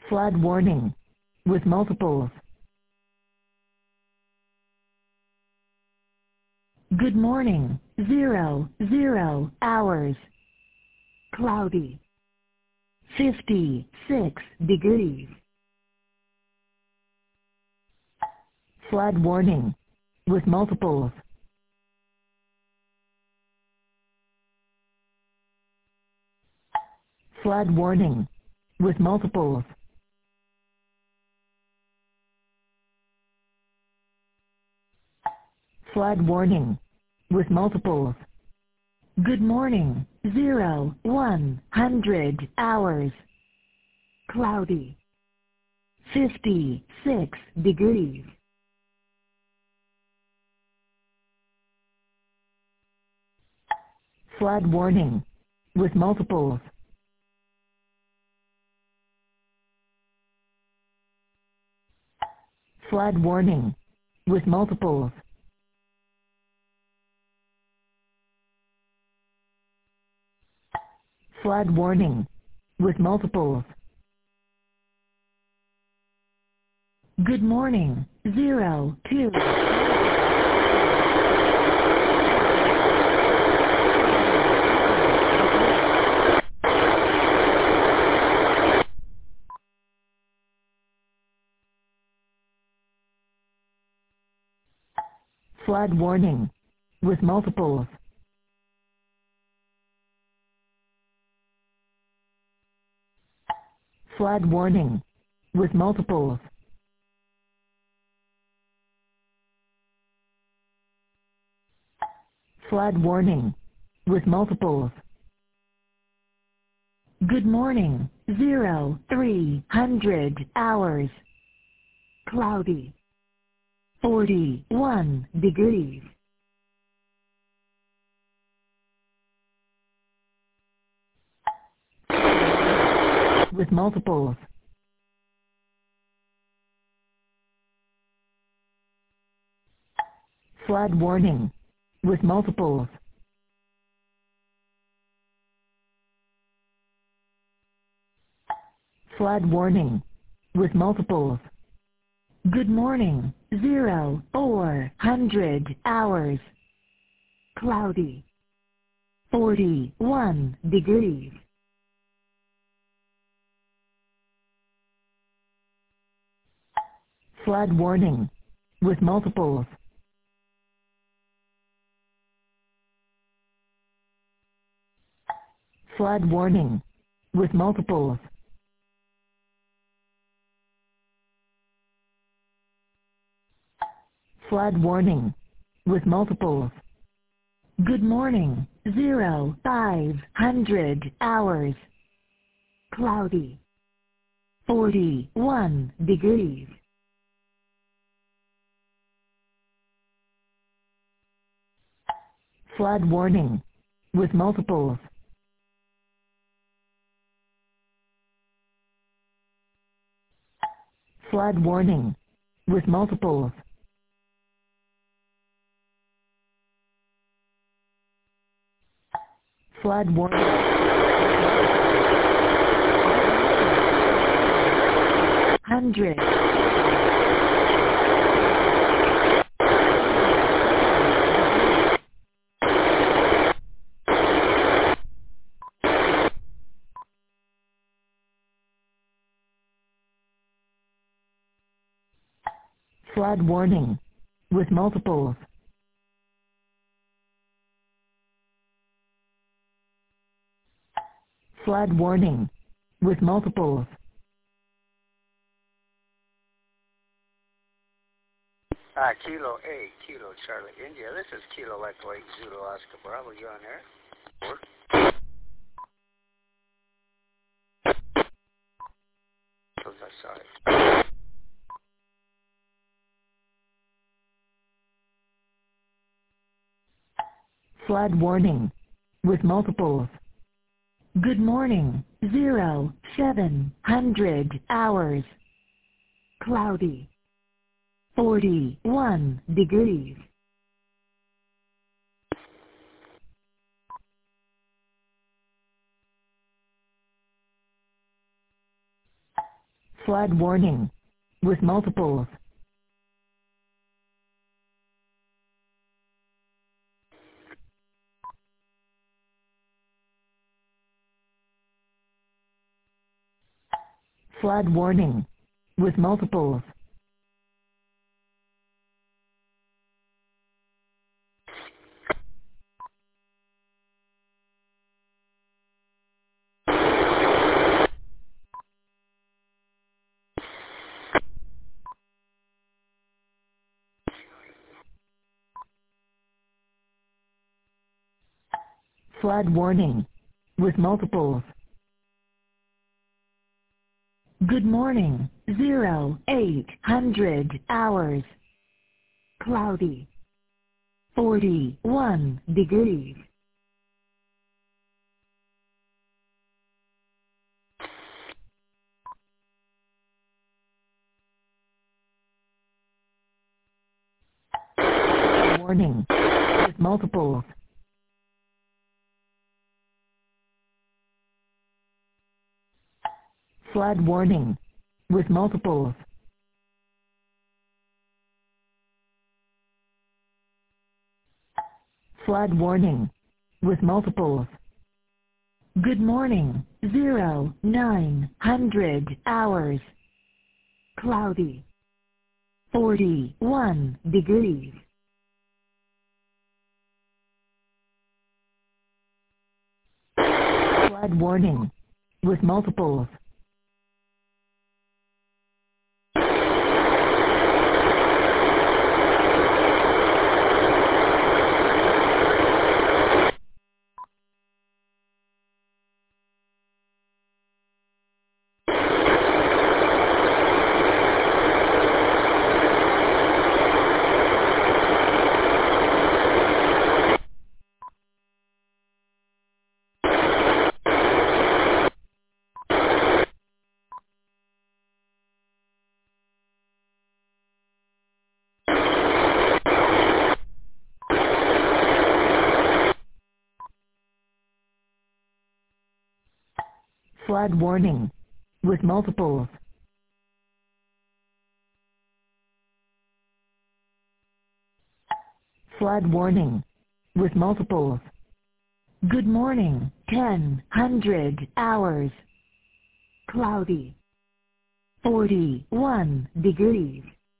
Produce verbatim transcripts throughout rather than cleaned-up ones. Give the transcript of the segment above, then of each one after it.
Flood warning. With multiples. Good morning. Zero, zero hours. Cloudy. fifty-six degrees. Flood warning. With multiples. Flood warning. With multiples. Flood warning. With multiples. Good morning. Zero, one hundred hours. Cloudy. fifty-six degrees. Flood warning. With multiples. Flood warning. With multiples. Flood warning. With multiples. Good morning. Zero, two. Flood warning. With multiples. Flood warning. With multiples. Flood warning. With multiples. Good morning. Zero, three hundred hours. Cloudy. forty-one degrees. With multiples. Flood warning. With multiples. Flood warning. With multiples. Good morning. Zero, four hundred hours. Cloudy. forty-one degrees. Flood warning. With multiples. Flood warning. With multiples. Flood warning. With multiples. Good morning. Zero, five hundred hours. Cloudy. forty-one degrees. Flood warning. With multiples. Flood warning. With multiples. Flood warning. Hundred. Flood warning. With multiples. Flood warning. With multiples. Uh, Kilo eight, Kilo Charlie India. This is Kilo Echo eight, Zulu Oscar Bravo. You on there? Four. So sorry. Flood warning. With multiples. Good morning. Zero, seven hundred hours. Cloudy. forty-one degrees. Flood warning. With multiples. Flood warning. With multiples. Flood warning. With multiples. Good morning. Zero, eight hundred hours. Cloudy. Forty-one degrees. Warning. With multiples. Flood warning. With multiples. Flood warning. With multiples. Good morning. Zero, nine hundred hours. Cloudy. Forty-one degrees. Flood warning. With multiples. Flood warning. With multiples. Flood warning. With multiples. Good morning. Ten hundred hours. Cloudy. Forty-one degrees.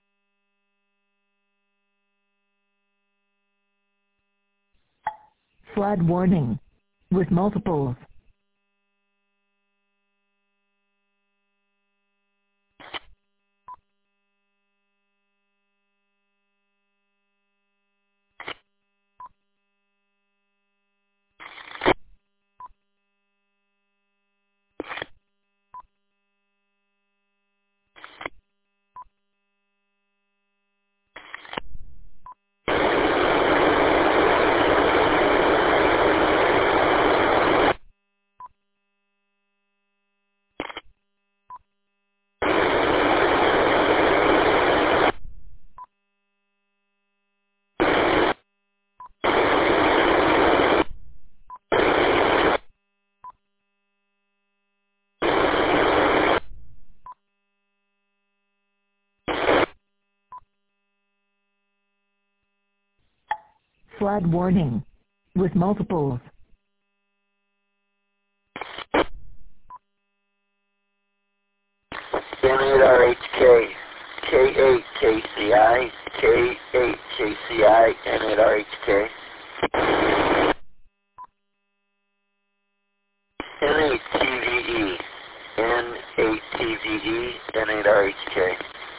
Flood warning. With multiples. Flood warning. With multiples. N eight R H K, K eight K C I, K eight K C I, N eight R H K. N eight T V E, N eight T V E, N eight R H K.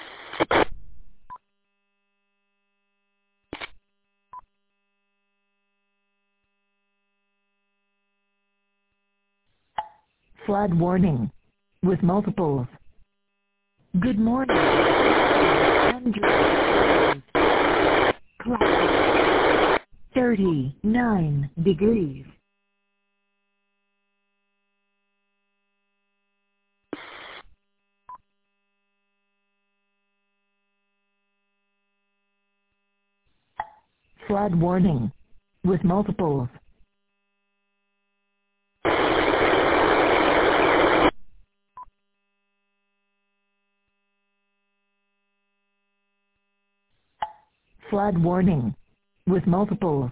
Flood warning. With multiples. Good morning. Hundred. Cloudy. Thirty-nine degrees. Flood warning. With multiples. Flood warning. With multiples.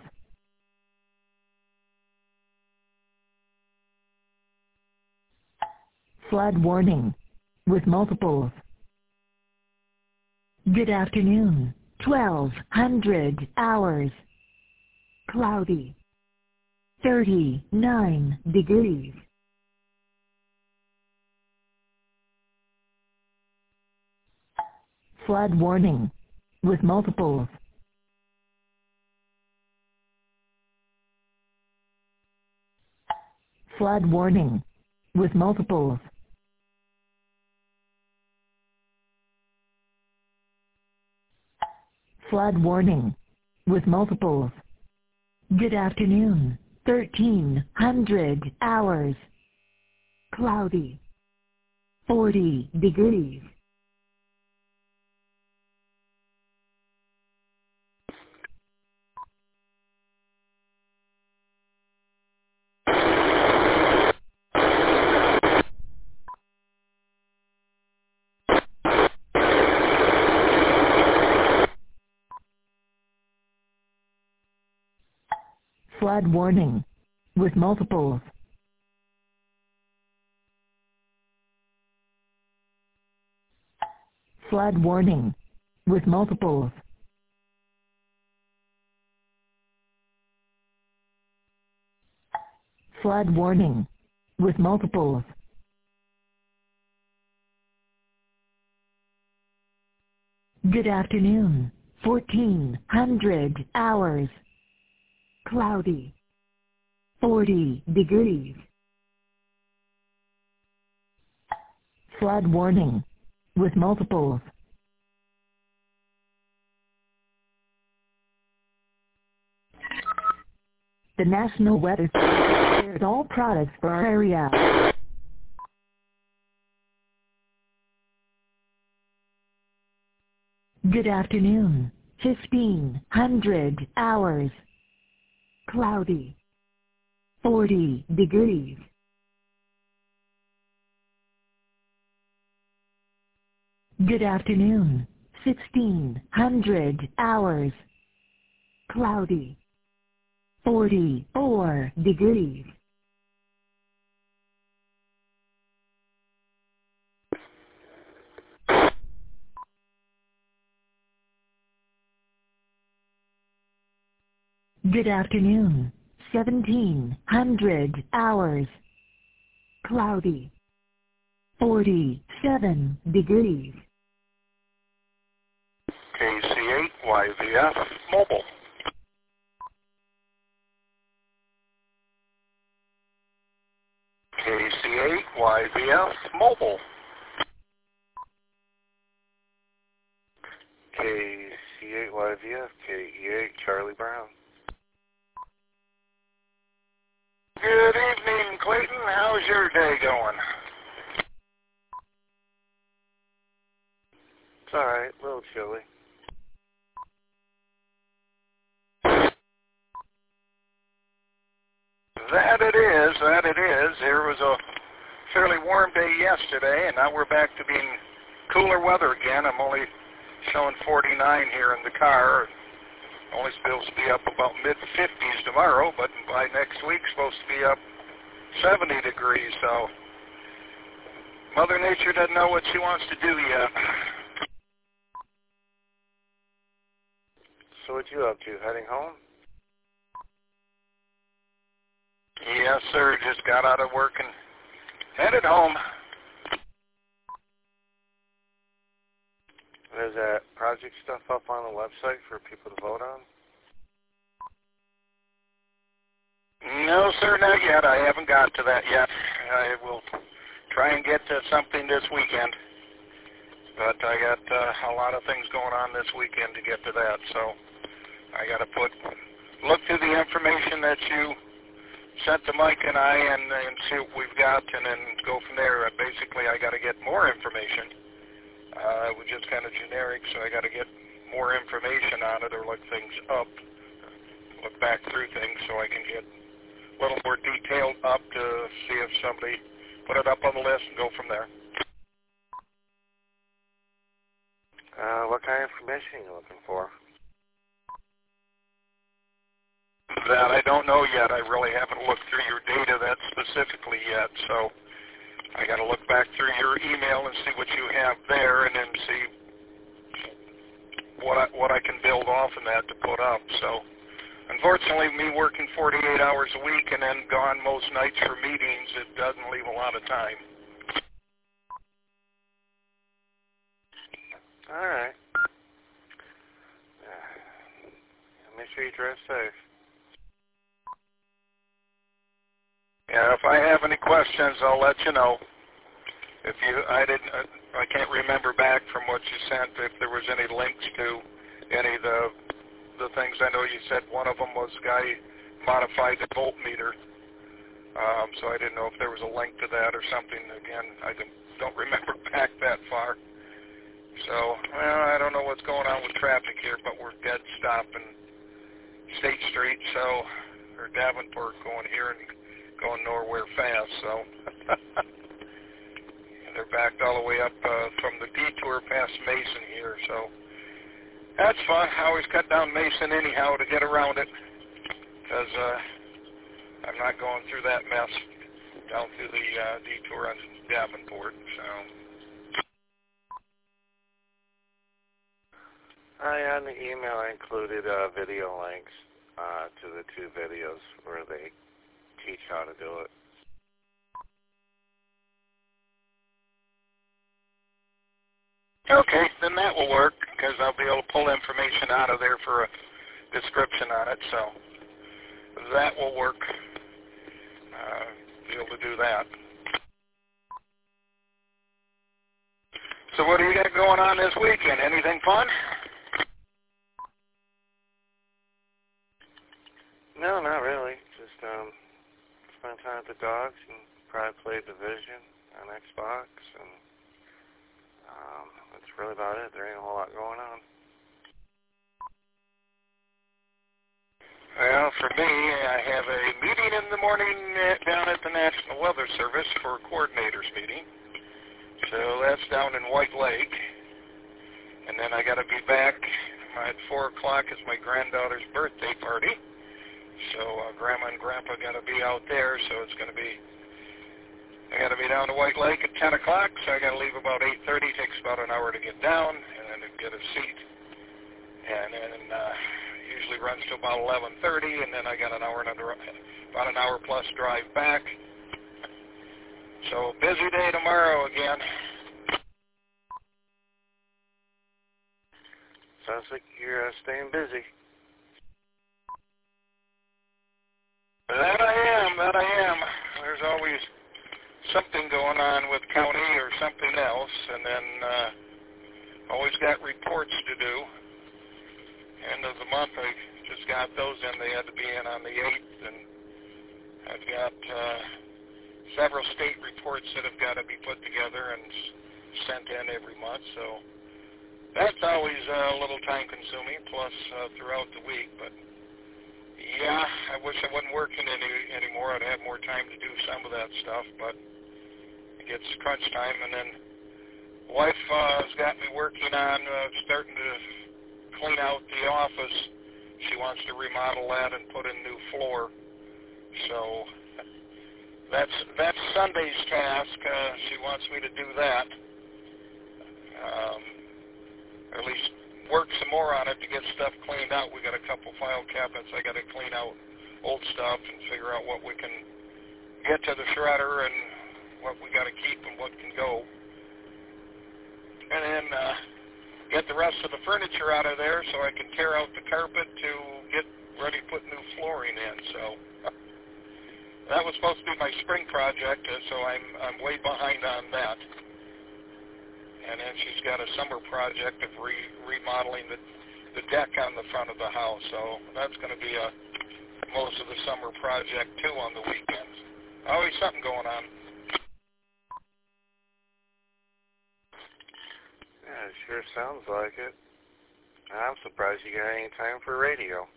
Flood warning. With multiples. Good afternoon. twelve hundred hours. Cloudy. thirty-nine degrees. Flood warning. With multiples. Flood warning. With multiples. Flood warning. With multiples. Good afternoon. thirteen hundred hours. Cloudy. forty degrees. Flood warning. With multiples. Flood warning. With multiples. Flood warning. With multiples. Good afternoon. fourteen hundred hours. Cloudy. forty degrees. Flood warning. With multiples. The National Weather Service declares all products for our area. Good afternoon. fifteen hundred hours. Cloudy. forty degrees. Good afternoon. sixteen hundred hours. Cloudy. forty-four degrees. Good afternoon. seventeen hundred hours. Cloudy. forty-seven degrees. K C eight Y V F Mobile. K C eight Y V F Mobile. K C eight Y V F K E eight Charlie Brown. Good evening, Clayton. How's your day going? It's alright, a little chilly. That it is, that it is. There was a fairly warm day yesterday, and now we're back to being cooler weather again. I'm only showing forty-nine here in the car. Only supposed to be up about mid fifties tomorrow, but by next week supposed to be up seventy degrees, so Mother Nature doesn't know what she wants to do yet. So what you up to, heading home? Yes, sir. Just got out of work and headed home. There's that project stuff up on the website for people to vote on? No, sir, not yet. I haven't got to that yet. I will try and get to something this weekend. But I got uh, a lot of things going on this weekend to get to that, so I got to put look through the information that you sent to Mike and I and, and see what we've got, and then go from there. Basically, I got to get more information. Uh, it was just kind of generic, so I got to get more information on it or look things up, look back through things so I can get a little more detailed up to see if somebody put it up on the list and go from there. Uh, what kind of information are you looking for? that I don't know yet. I really haven't looked through your data that specifically yet, so I got to look back through your email and see what you have there, and then see what I, what I can build off of that to put up. So, unfortunately, me working forty-eight hours a week and then gone most nights for meetings, it doesn't leave a lot of time. All right. Make sure you drive safe. Yeah, if I have any questions, I'll let you know. If you, I didn't, I can't remember back from what you sent if there was any links to any of the the things. I know you said one of them was guy modified the voltmeter, um, so I didn't know if there was a link to that or something. Again, I don't, don't remember back that far. So, well, I don't know what's going on with traffic here, but we're dead stop in State Street, so, or Davenport going here and going nowhere fast, so. They're backed all the way up uh, from the detour past Mason here, so. That's fun. I always cut down Mason anyhow to get around it, because uh, I'm not going through that mess down through the uh, detour on Davenport, so. I, on the email, I included uh, video links uh, to the two videos where they teach how to do it. Okay, then that will work, because I'll be able to pull information out of there for a description on it, so that will work. Uh, be able to do that. So what do you got going on this weekend? Anything fun? No, not really. Just um, spend time with the dogs and probably play Division on Xbox, and um, that's really about it. There ain't a whole lot going on. Well, for me, I have a meeting in the morning down at the National Weather Service for a coordinators meeting. So that's down in White Lake. And then I got to be back at four o'clock is my granddaughter's birthday party. So uh, Grandma and Grandpa got to be out there, so it's going to be, I got to be down to White Lake at ten o'clock, so I got to leave about eight thirty. Takes about an hour to get down, and then to get a seat. And then uh, usually runs to about eleven thirty, and then I got an hour and under, about an hour plus drive back. So busy day tomorrow again. Sounds like you're uh, staying busy. That I am, that I am. There's always something going on with county or something else, and then uh, always got reports to do. End of the month, I just got those in. They had to be in on the eighth, and I've got uh, several state reports that have got to be put together and sent in every month, so that's always uh, a little time-consuming, plus uh, throughout the week, but yeah, I wish I wasn't working any anymore. I'd have more time to do some of that stuff, but it gets crunch time. And then wife uh, has got me working on uh, starting to clean out the office. She wants to remodel that and put in new floor. So that's that's Sunday's task. Uh, she wants me to do that, um, or at least work some more on it to get stuff cleaned out. We got a couple file cabinets I got to clean out old stuff and figure out what we can get to the shredder and what we got to keep and what can go. And then uh, get the rest of the furniture out of there so I can tear out the carpet to get ready to put new flooring in. So that was supposed to be my spring project, uh, so I'm I'm way behind on that. And then she's got a summer project of re remodeling the, the deck on the front of the house. So that's going to be a, most of the summer project, too, on the weekends. Always something going on. Yeah, it sure sounds like it. I'm surprised you got any time for radio.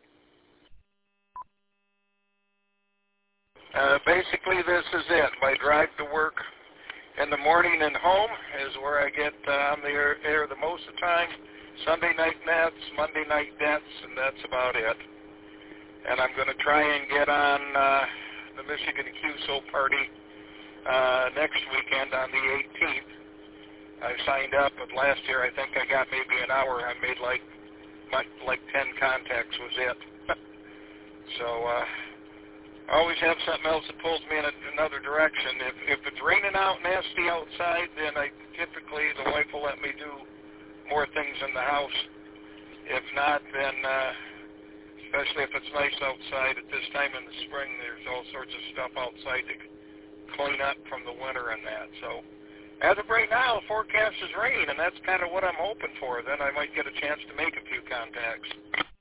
Uh, basically, this is it. My drive to work in the morning and home is where I get uh, on the air, air the most of the time. Sunday night nets, Monday night nets, and that's about it. and I'm going to try and get on uh, the Michigan Q S O party uh, next weekend on the eighteenth. I signed up, but last year I think I got maybe an hour. I made like like, like ten contacts was it. So uh, I always have something else that pulls me in a, another direction. If, if it's raining out nasty outside, then I typically, the wife will let me do more things in the house. If not, then uh, especially if it's nice outside at this time in the spring, there's all sorts of stuff outside to clean up from the winter and that. So as of right now, the forecast is rain, and that's kind of what I'm hoping for. Then I might get a chance to make a few contacts.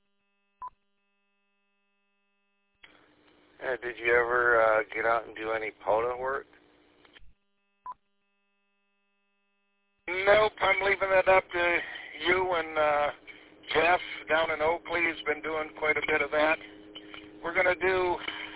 Uh, did you ever uh, get out and do any POTA work? Nope, I'm leaving that up to you and uh, Jeff down in Oakley has been doing quite a bit of that. We're going to do,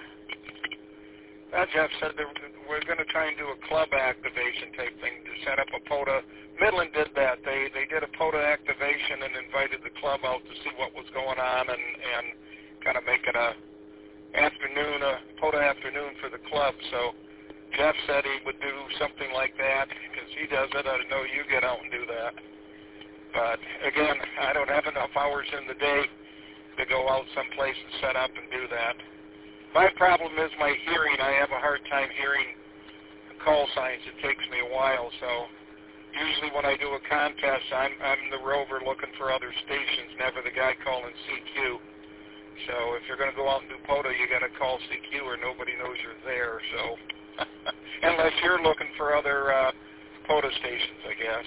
uh, Jeff said that we're going to try and do a club activation type thing to set up a POTA. Midland did that. They they did a POTA activation and invited the club out to see what was going on and, and kind of make it a afternoon, a POTA afternoon for the club. So Jeff said he would do something like that because he does it. I know you get out and do that. But again, I don't have enough hours in the day to go out someplace and set up and do that. My problem is my hearing. I have a hard time hearing call signs. It takes me a while. So usually when I do a contest, I'm, I'm the rover looking for other stations, never the guy calling C Q. So if you're going to go out and do POTA, you got to call C Q or nobody knows you're there. So unless you're looking for other uh, POTA stations, I guess.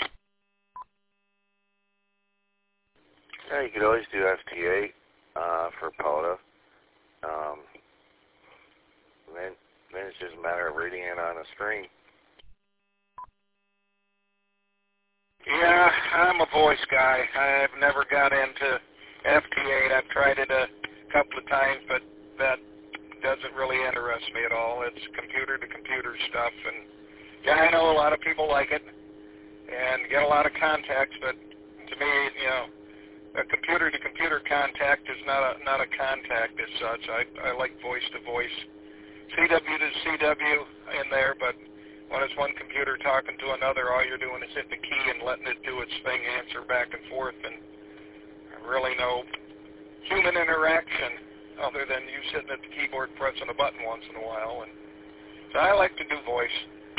Yeah, you could always do F T eight uh, for POTA. Um, then, then it's just a matter of reading it on a screen. Yeah, I'm a voice guy. I've never got into F T eight. I've tried it a couple of times, but that doesn't really interest me at all. It's computer-to-computer stuff, and yeah, I know a lot of people like it and get a lot of contacts, but to me, you know, a computer-to-computer contact is not a not a contact as such. I I like voice-to-voice, C W to C W in there, but when it's one computer talking to another, all you're doing is hitting the key and letting it do its thing, answer back and forth, and really no human interaction other than you sitting at the keyboard pressing a button once in a while. And so I like to do voice.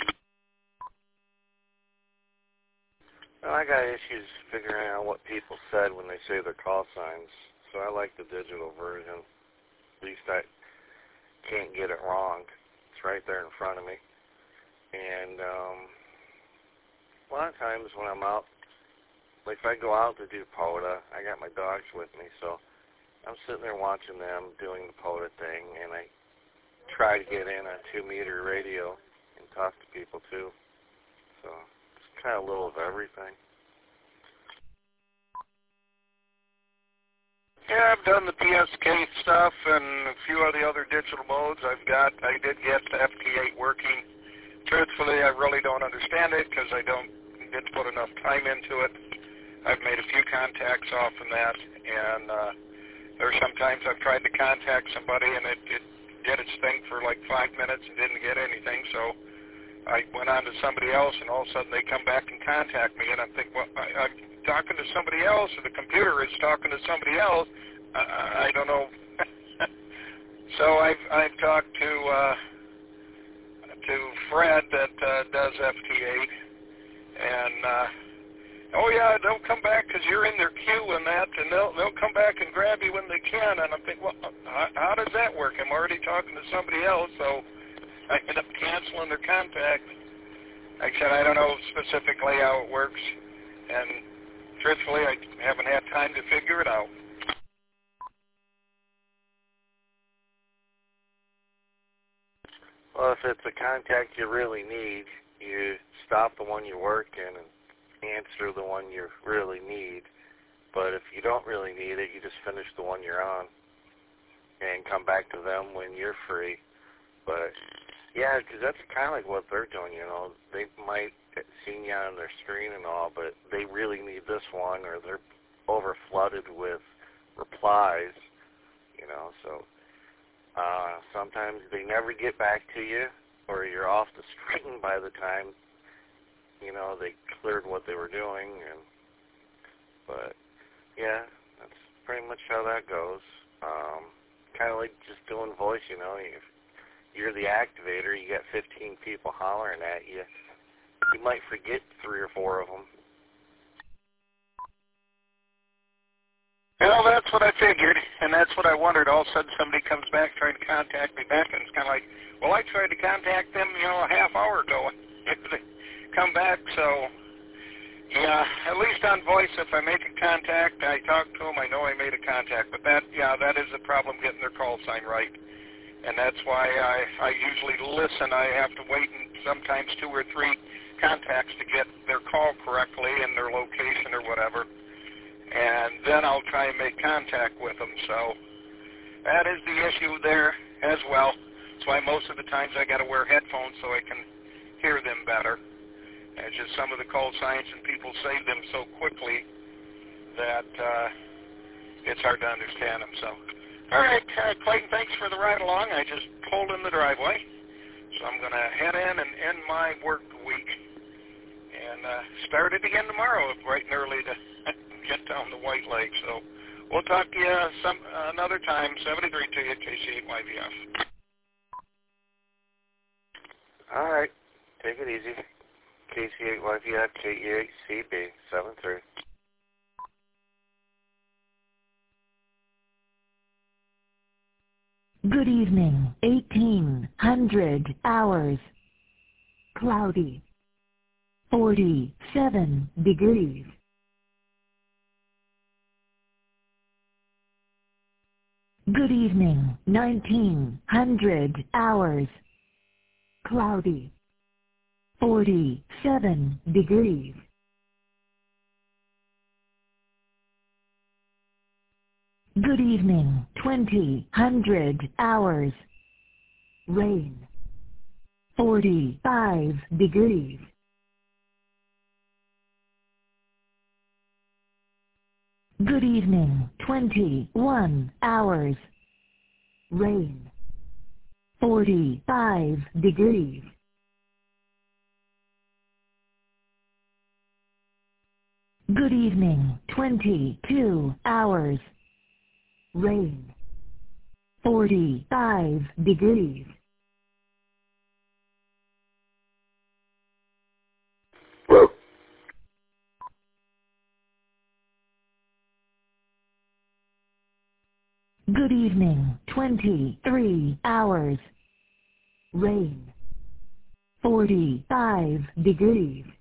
Well, I got issues figuring out what people said when they say their call signs, so I like the digital version. At least I can't get it wrong. It's right there in front of me. And um, a lot of times when I'm out, like if I go out to do POTA, I got my dogs with me, so I'm sitting there watching them doing the POTA thing, and I try to get in on two-meter radio and talk to people too. So it's kind of a little of everything. Yeah, I've done the P S K stuff and a few of the other digital modes I've got. I did get the F T eight working. Truthfully, I really don't understand it because I don't get to put enough time into it. I've made a few contacts off in that, and uh, there are sometimes I've tried to contact somebody and it, it did its thing for like five minutes and didn't get anything, so I went on to somebody else, and all of a sudden they come back and contact me, and I'm thinking, well, I, I'm talking to somebody else, or the computer is talking to somebody else. Uh, I don't know. So I've I've talked to uh, to Fred that uh, does F T eight, and uh, oh yeah, they'll come back because you're in their queue and that, and they'll they'll come back and grab you when they can. And I'm thinking, well, how, how does that work? I'm already talking to somebody else, so I end up canceling their contact. Like I said, I don't know specifically how it works, and truthfully, I haven't had time to figure it out. Well, if it's a contact you really need, you stop the one you're working and answer the one you really need. But if you don't really need it, you just finish the one you're on and come back to them when you're free. But, yeah, because that's kind of like what they're doing, you know. They might have seen you on their screen and all, but they really need this one, or they're over-flooded with replies. You you know, so uh, sometimes they never get back to you, or you're off the string by the time, you know, they cleared what they were doing. And but, yeah, that's pretty much how that goes. Um, kind of like just doing voice, you know. If you're the activator, you got fifteen people hollering at you. You might forget three or four of them. Well, that's what I figured, and that's what I wondered. All of a sudden somebody comes back trying to contact me back, and it's kind of like, well, I tried to contact them, you know, a half hour ago. If they come back, so, yeah, at least on voice, if I make a contact, I talk to them, I know I made a contact. But that, yeah, that is a problem, getting their call sign right. And that's why I, I usually listen. I have to wait and sometimes two or three contacts to get their call correctly and their location or whatever. And then I'll try and make contact with them. So that is the issue there as well. That's why most of the times I got to wear headphones so I can hear them better. And just some of the call signs and people say them so quickly that uh, it's hard to understand them. So, all right, uh, Clayton, thanks for the ride along. I just pulled in the driveway, so I'm going to head in and end my work week and uh, start it again tomorrow, bright and early to get down to White Lake. So we'll talk to you some uh, another time. seventy-three to you, K C eight Y V F. All right, take it easy. K C eight Y V F, K E eight C B, seven three. Good evening, eighteen hundred hours. Cloudy. forty-seven degrees. Good evening, nineteen hundred hours. Cloudy. forty-seven degrees. Good evening, twenty hundred hours. Rain. forty-five degrees. Good evening, twenty-one hours. Rain. forty-five degrees. Good evening, twenty-two hours. Rain. forty-five degrees. Hello. Good evening, twenty-three hours. Rain. forty-five degrees.